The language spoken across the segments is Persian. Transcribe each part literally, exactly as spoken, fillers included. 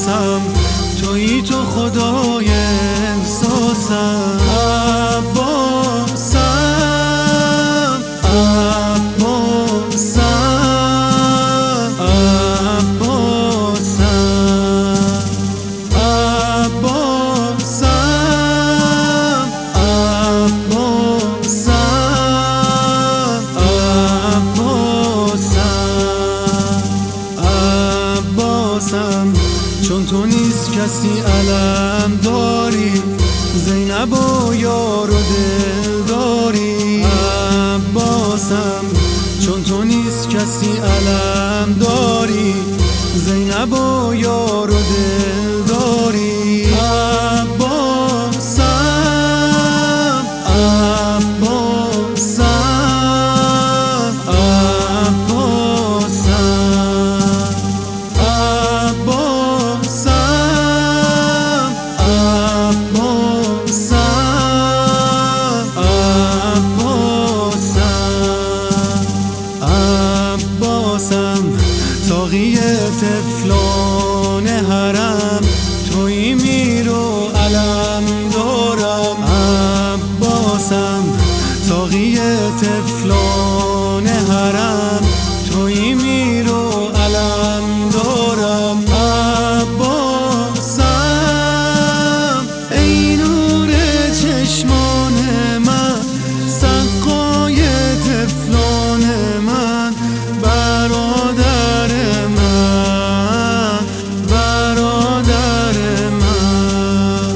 عباسم، تویی تو خدای احساسم. عباسم عباسم عباسم عباسم عباسم. چون تو نیست کسی علم داری، زینب و یار و دل داری. عباسم چون تو نیست کسی علم داری، زینب و یار و دل داری. عباسم عباسم ساقی طفلان حرم، تویی میر و علم دارم. عباسم ساقی طفلان حرم، تویی میر و علم دارم. عباسم ای نور چشمان من، سقای طفلان من، برادر من برادر من.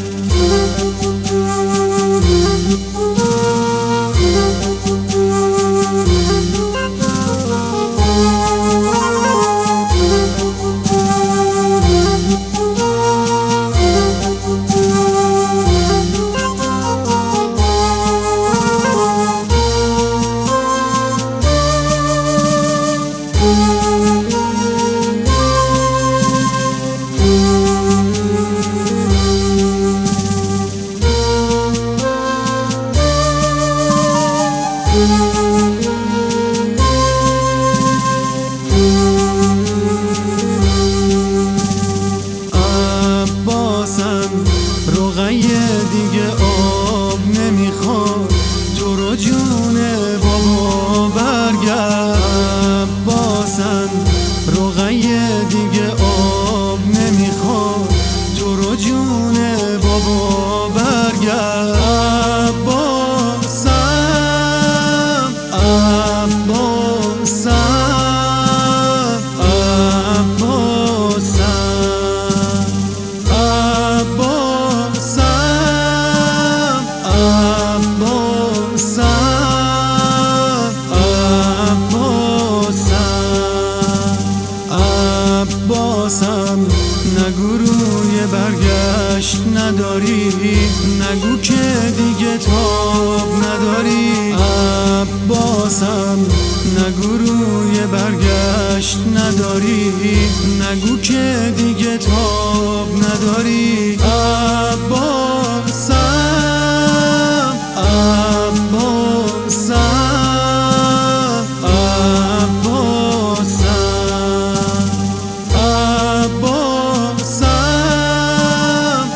عباسم رقیه دیگه آب نمیخواد، تو رو جون بابا برگرد. عباسم رقیه دیگه آب نمیخواد، تو رو جون بابا برگرد. عباسم عباسم عباسم عباسم عباسم عباسم. نگو روی برگشت نداری، نگو که دیگه تاب نداری. عباسم نگو روی برگشت نداری، نگو که دیگه تاب نداری. عباسم عباسم عباسم عباسم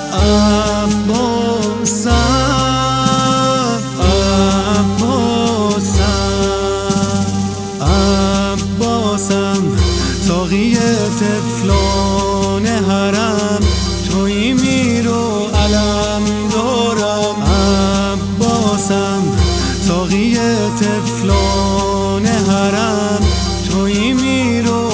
عباسم عباسم. ساقی طفلان حرم، تویی میر و علم دارم. عباسم ساقی طفلان حرم، تویی میر و